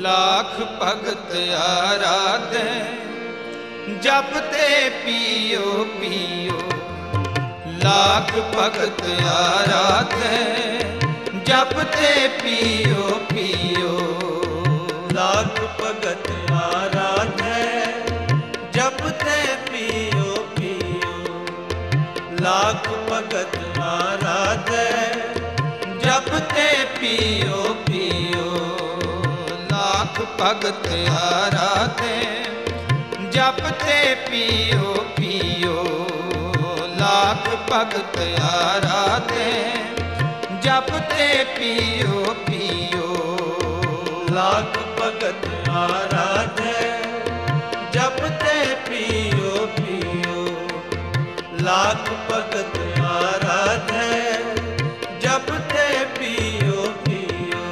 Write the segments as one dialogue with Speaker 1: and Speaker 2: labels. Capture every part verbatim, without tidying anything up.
Speaker 1: लाख भगत आराधे जपते पियो पियो। लाख भगत आराधे जपते पियो पियो।
Speaker 2: लाख भगत आराधे जपते पियो पियो। लाख भगत आराधे
Speaker 1: जपते पियो पियो। लाख भगत आराधे जपते पियो पियो। लाख भगत आराधे जपते पियो पियो।
Speaker 2: लाख भगत आराधे जपते पियो पियो। लाख भगत आराधे जपते पियो पियो।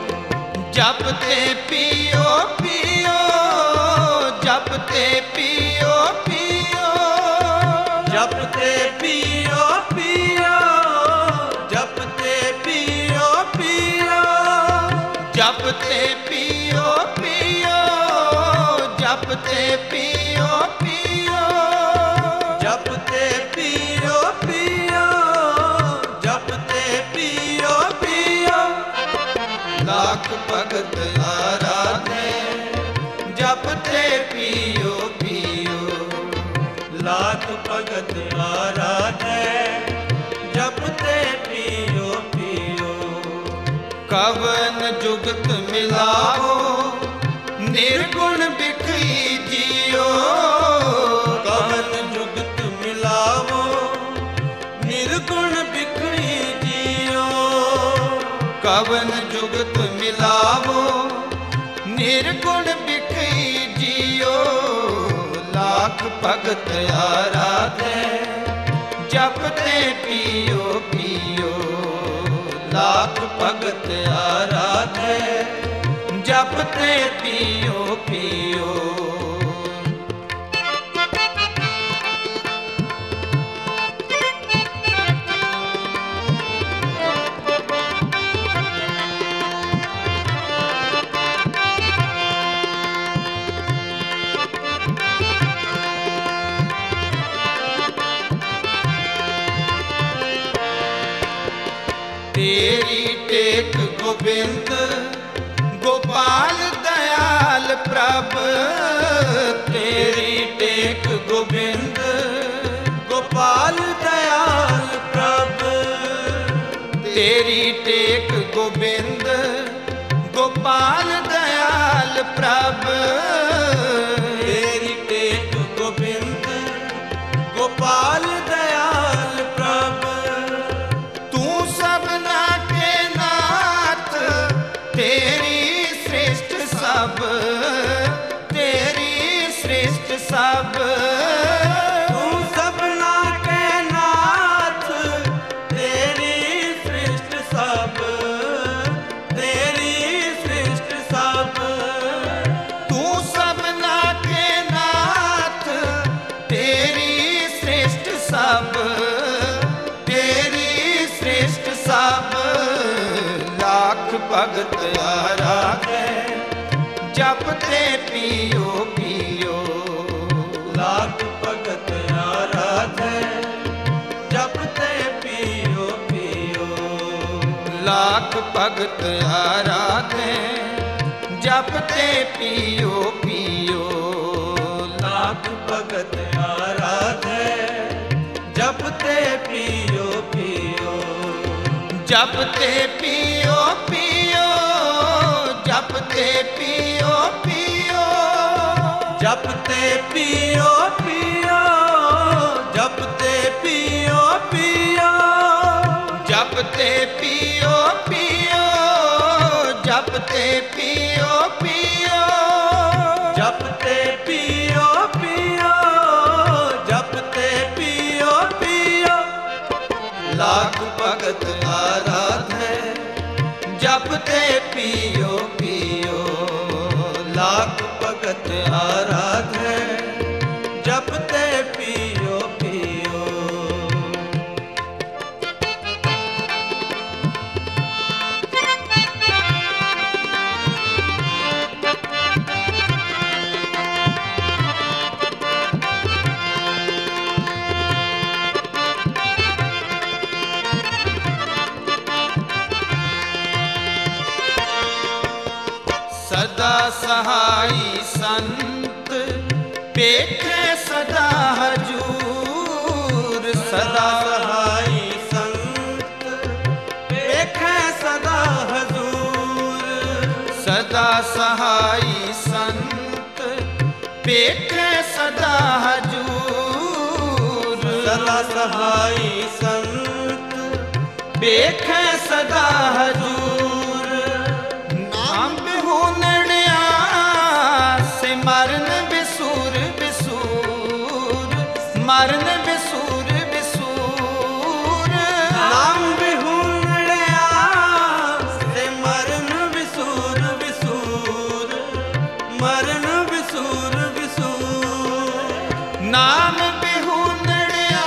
Speaker 1: जपते पियो पियो। जपते पियो पियो।
Speaker 2: जपते पियो पियो। जपते पियो पियो।
Speaker 1: जपते पियो पियो। जपते पियो पियो।
Speaker 2: जपते पियो पियो। जपते पियो पियो।
Speaker 1: लाख भगत आराधे जपते पियो पियो।
Speaker 2: लाख भगत आराधे जपते पियो पियो।
Speaker 1: कवन जुगत मिलावो निर्गुण बिखई जियो।
Speaker 2: कवन जुगत मिलावो निर्गुण बिखरी जियो।
Speaker 1: कवन जुगत मिलावो निर्गुण बिखई जियो। लाख भगत आराधे जपते पियो पियो। लाख भगत आराधे जपते पियो पियो। तेरी टेक गोविंद गोपाल दयाल प्रभ। तेरी टेक गोविंद
Speaker 2: गोपाल दयाल प्रभ।
Speaker 1: तेरी टेक गोविंद गोपाल दयाल प्रभ।
Speaker 2: तेरी टेक गोविंद गोपाल दयाल प्रभ।
Speaker 1: तू सबना के नाथ तेरी श्रेष्ठ सब। तेरी श्रेष्ठ सब।
Speaker 2: तू सबना के नाथ तेरी सृष्ट सब। तेरी सृष्ट सब।
Speaker 1: तू सबना के नाथ तेरी श्रेष्ठ सब। तेरी श्रेष्ठ सब। लाख भगत आराधे जपते पियो पियो।
Speaker 2: लाख भगत आराधे जपते पियो पियो।
Speaker 1: लाख भगत आराधे जपते पियो पियो।
Speaker 2: लाख भगत आराधे जपते पियो पियो।
Speaker 1: जपते पियो पियो। जपते पियो पियो।
Speaker 2: जपते पियो पियो। जपते पियो पियो।
Speaker 1: जपते पियो पियो। जपते पियो पियो।
Speaker 2: जपते पियो पियो। जपते पियो पियो।
Speaker 1: लाख भगत आराधे जपते पियो पियो।
Speaker 2: लाख भगत आराधे जपते पियो पियो।
Speaker 1: ਸਦਾ ਸਹਾਈ ਸੰਤ ਵੇਖੇ ਸਦਾ ਹਜੂਰ। ਸਦਾ
Speaker 2: ਸਹਾਈ ਸੰਤ ਵੇਖੈ ਸਦਾ ਹਜ਼ੂਰ।
Speaker 1: ਸਦਾ ਸਹਾਈ ਸੰਤ ਵੇਖੇ ਸਦਾ ਹਜੂਰ।
Speaker 2: ਸਦਾ ਸਹਾਈ ਸੰਤ
Speaker 1: ਵੇਖੇ ਸਦਾ ਹਜੂਰ। ਨਾਮ ਬਿਹੁਨੜਿਆ ਸਿਮਰਨ ਬਿਸੂਰ ਬਿਸੂਰ। ਮਰਨ ਬਿਸੂਰ ਬਿਸੂਰ।
Speaker 2: ਨਾਮ ਬਿਹੁਨੜਿਆ ਸਿਮਰਨ ਬਿਸੂਰ ਬਿਸੂਰ। ਮਰਨ ਬਿਸੂਰ ਬਿਸੂਰ।
Speaker 1: ਨਾਮ ਬਿਹੁਨੜਿਆ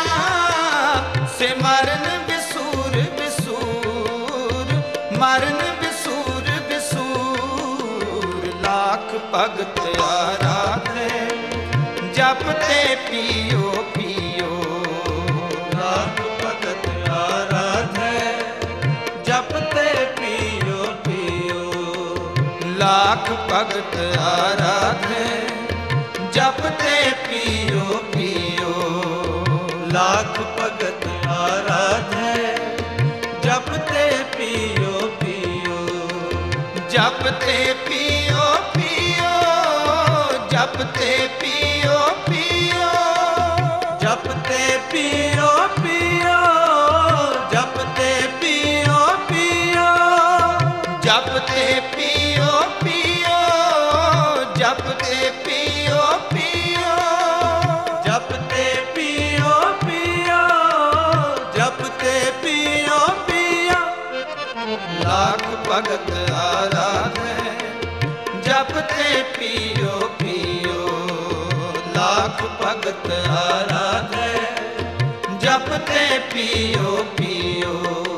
Speaker 1: ਸਿਮਰਨ ਬਿਸੂਰ ਬਿਸੂਰ। ਮਰਨ ਬਿਸੂਰ ਬਿਸੂਰ। ਲਾਖ ਭਗਤ ਆਰਾਧੇ ਜਪਤੇ ਪੀਓ ਪੀਓ।
Speaker 2: ਲਾਖ ਭਗਤ ਆਰਾਧੈ ਜਪਤੇ ਪੀਓ ਪੀਓ।
Speaker 1: ਲਾਖ ਭਗਤ ਆਰਾਧੇ ਜਪਤੇ ਪੀਓ ਪੀਓ।
Speaker 2: ਲਾਖ ਭਗਤ ਆਰਾਧੈ ਜਪਤੇ ਪੀਓ ਪੀਓ।
Speaker 1: ਜਪਤੇ ਪੀਓ ਪੀਓ। ਜਪਤੇ ਪੀਓ ਪੀਓ।
Speaker 2: ਜਪਤੇ ਪੀਓ ਪੀਓ। ਜਪਤੇ ਪੀਓ ਪੀਓ।
Speaker 1: ਜਪਤੇ ਪੀਓ ਪੀਓ। ਜਪਤੇ ਪੀਓ ਪੀਓ।
Speaker 2: ਜਪਤੇ ਪੀਓ ਪੀਓ। ਜਪਤੇ ਪੀਓ ਪੀਓ।
Speaker 1: ਲਾਖ ਭਗਤ ਆਰਾਧੇ ਜਪਤੇ ਪੀਓ ਪੀਓ। ਲਾਖ ਭਗਤ ਆਰਾਧੇ ਜਪਤੇ ਪੀਓ ਪੀਓ।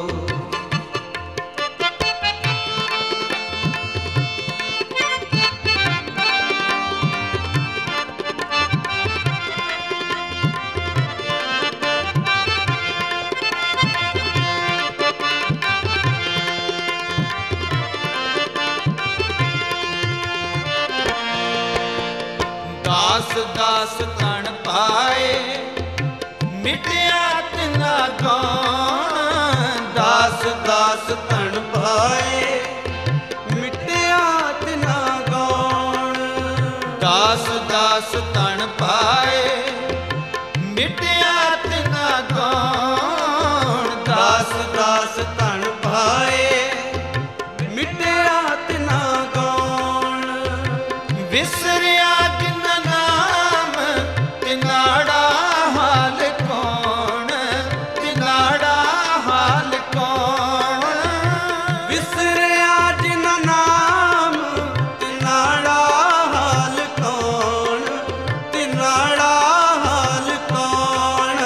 Speaker 1: ਦਾਸ ਦਾਸ ਤਣ ਪਾਏ ਮਿਟਿਆ ਤਿਨਾ ਕੌਣ।
Speaker 2: ਦਾਸ ਦਾਸ ਧਨ ਪਾਏ ਮਿਟਿਆ ਤਿਨਾ ਗੌਣ।
Speaker 1: ਦਾਸ ਦਾਸ ਤਣ ਪਾਏ ਮਿਟਿਆ ਤਿਨਾ ਕੌਣ।
Speaker 2: ਦਾਸ ਦਾਸ ਧਨ ਪਾਏ ਮਿਟਿਆ ਤਿਨਾ ਗੌਣ।
Speaker 1: ਵਿਸਰਿਆ ਜਿਨ ਨਾਮ ਤਿਨਾੜਾ ਹਾਲ ਕੌਣ। ਤਿਨਾੜਾ ਹਾਲ ਕੌਣ।
Speaker 2: ਵਿਸਰਿਆ ਜਿਨ ਨਾਮ ਤਿਨਾੜਾ ਹਾਲ ਕੌਣ। ਤਿਨਾੜਾ ਹਾਲ ਕੌਣ।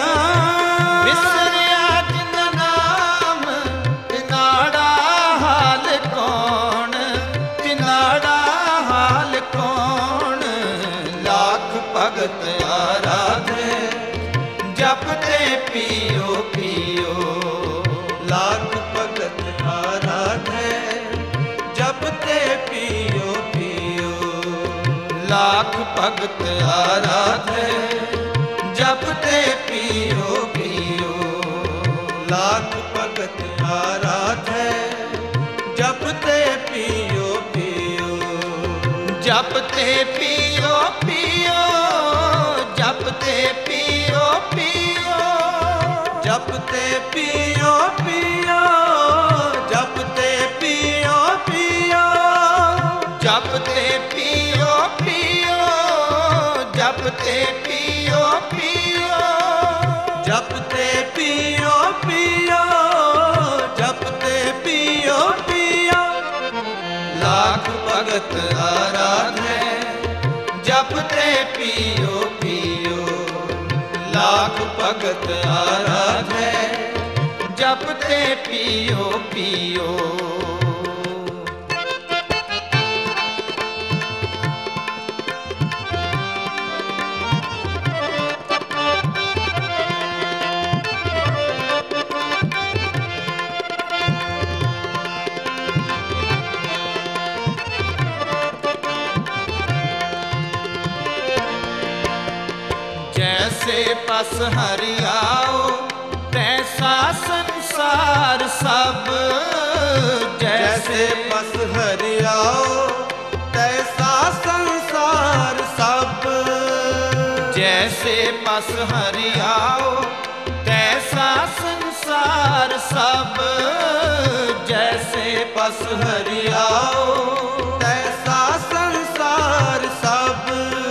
Speaker 1: ਵਿਸਰਿਆ ਜਿਨ ਨਾਮ ਤਿਨਾੜਾ ਹਾਲ ਕੌਣ। ਤਿਨਾੜਾ ਹਾਲ ਕੌਣ। ਲਾਖ ਭਗਤ ਆਰਾਧੇ ਜਪਤੇ ਪੀਓ ਪੀਓ।
Speaker 2: ਲਾਖ ਭਗਤ ਆਰਾਧੈ ਜਪਤੇ ਪੀਓ ਪੀਓ।
Speaker 1: ਲਾਖ ਭਗਤ ਆਰਾਧੇ ਜਪਤੇ ਪੀਓ ਪੀਓ।
Speaker 2: ਲਾਖ ਭਗਤ ਆਰਾਧੈ ਜਪਤੇ ਪੀਓ ਪੀਓ।
Speaker 1: ਜਪਤੇ ਪੀਓ ਪੀਓ। ਜਪਤੇ ਪੀਓ ਪੀਓ।
Speaker 2: ਜਪਤੇ ਪੀਓ ਪੀਓ। ਜਪਤੇ ਪੀਓ ਪੀਓ।
Speaker 1: ਜਪਤੇ ਪੀਓ ਪੀਓ। ਜਪਤੇ ਪੀਓ ਪੀਓ।
Speaker 2: ਜਪਤੇ ਪੀਓ ਪੀਓ। ਜਪਤੇ ਪੀਓ ਪੀਓ।
Speaker 1: ਲਾਖ ਭਗਤ ਆਰਾਧੇ ਜਪਤੇ ਪੀਓ ਪੀਓ। ਲਾਖ ਭਗਤ ਆਰਾਧੇ ਜਪਤੇ ਪੀਓ ਪੀਓ। पस हरि आओ तैसा संसार सब,
Speaker 2: जैसे पस हरि आओ तैसा संसार सब।
Speaker 1: जैसे पस हरि आओ तैसा संसार सब, जैसे पस हरि आओ
Speaker 2: तैसा संसार सब।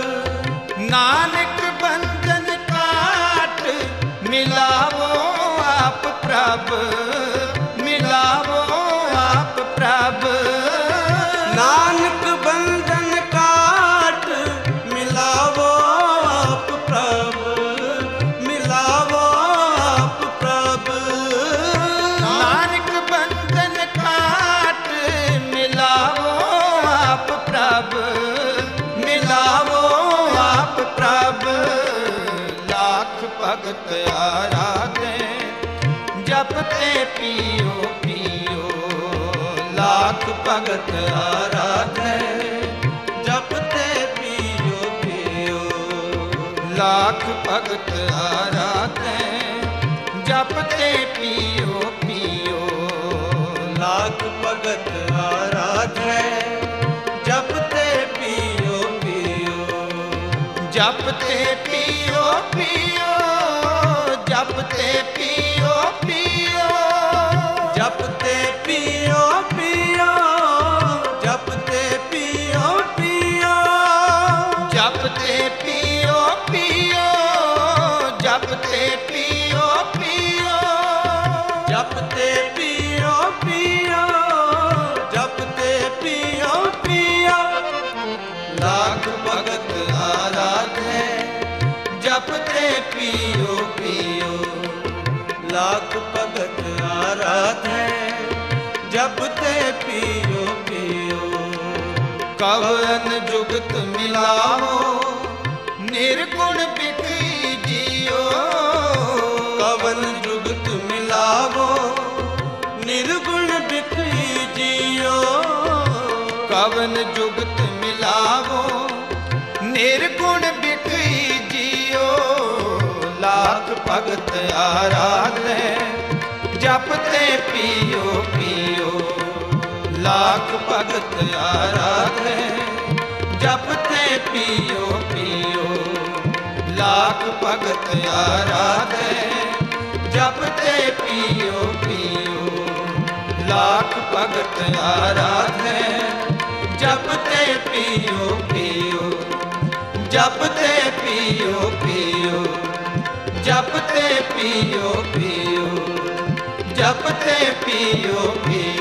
Speaker 1: नानक बंधन काट मिलावो आप प्रभ, मिलावो आप प्रभ।
Speaker 2: नानक बंधन काट मिलावो आप प्रभ, मिलावो आप प्रभ।
Speaker 1: नानक बंधन काट मिलावो आप प्रभ, मिलावो आप प्रभ। लाख भगत आराधे जपते पियो पियो, लाख भगत आराधे
Speaker 2: जपते पियो पियो।
Speaker 1: लाख भगत आराधे जपते पियो पियो।
Speaker 2: लाख भगत आराधे जपते पियो पियो।
Speaker 1: जपते पियो पियो, जपते पियो पियो।
Speaker 2: जपते पियो पियो, जपते पियो पियो।
Speaker 1: जपते पियो पियो, जपते पियो पियो।
Speaker 2: जपते पियो पियो, जपते पियो पियो।
Speaker 1: लाख भगत आराधे जपते पियो पियो।
Speaker 2: लाख भगत आराधे जपते पियो पियो।
Speaker 1: कवन जुगत मिलावो निर्गुण बिखी जियो।
Speaker 2: कवन जुगत मिलावो निर्गुण बिखरी जियो।
Speaker 1: कवन जुगत मिलावो निर्गुण बिखरी जियो। लाख भगत आराधे जपते पियो पियो। लाख भगत आराधे जपते पियो पियो। लाख भगत आराधे जपते पियो पियो। लाख भगत आराधे जपते पियो पियो। जपते पियो पियो। जपते पियो पियो। जपते पियो पियो।